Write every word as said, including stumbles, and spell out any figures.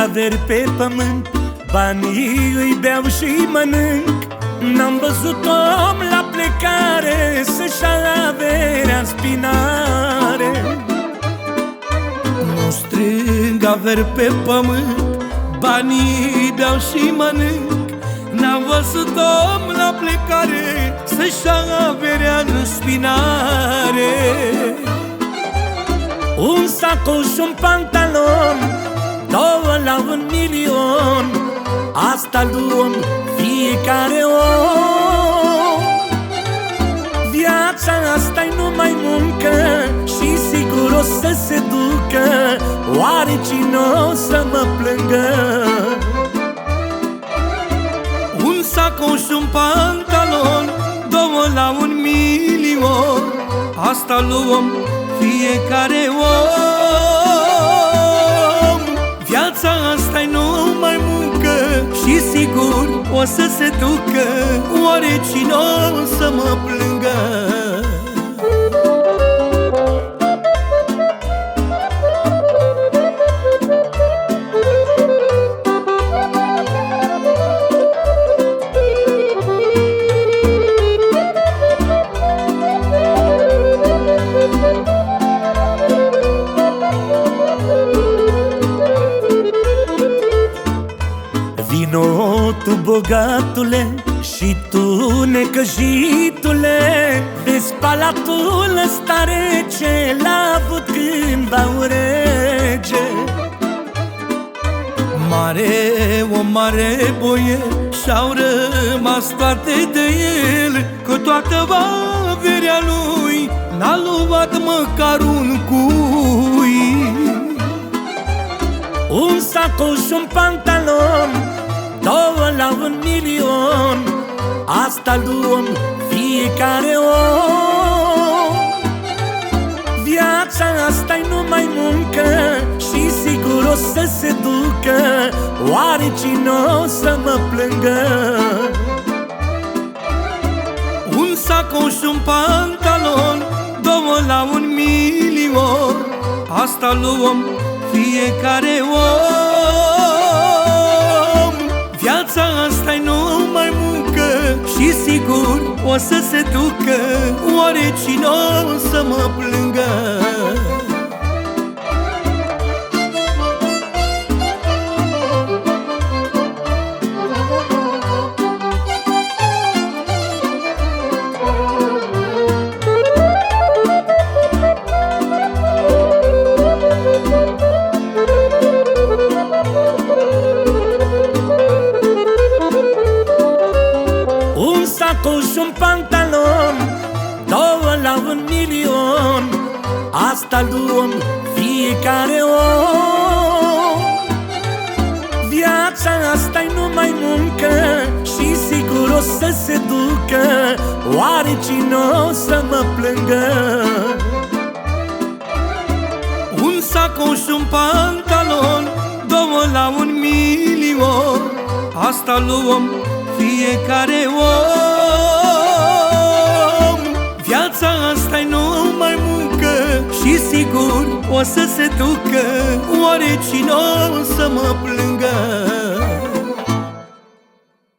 averi pe pământ, banii îi beau și mănânc. N-am văzut om la plecare să-și ia averea în spinare. Nu strâng averi pe pământ, banii îi beau și mănânc. N-am văzut om la plecare să-și ia averea în spinare. Un sacoș, un pantalon, două la un milion, asta luăm fiecare om. Viața asta-i numai muncă și sigur o să se ducă. Oare cine o să mă plângă? Un sacoș, un pantalon, două la un milion, asta luăm fiecare om. Viața asta-i numai muncă și sigur o să se ducă. Oare cine o să mă plângă? Vino tu, bogatule, și tu, necăjitule, vezi palatul ăsta rece, l-a avut cândva un rege. Mare, o mare boie, și-au rămas toate de el, cu toată averea lui n-a luat măcar un cui. Un sacoș, un pantalon, două la un milion, asta luăm fiecare om. Viața asta-i numai muncă și sigur o să se ducă. Oare cine o să mă plângă? Un sacoș, un pantalon, două la un milion, asta luăm fiecare om. Viața asta-i numai muncă și sigur o să se ducă. Oare cine o să mă plângă? Un sacoș, un pantalon, două la un milion, asta luăm fiecare om. Viața asta-i numai muncă și sigur o să se ducă. Oare cine o să mă plângă? Un sacoș, un pantalon, două la un milion, asta luăm fiecare om. Viața asta-i numai muncă și sigur o să se ducă. Oare cine o să mă plângă?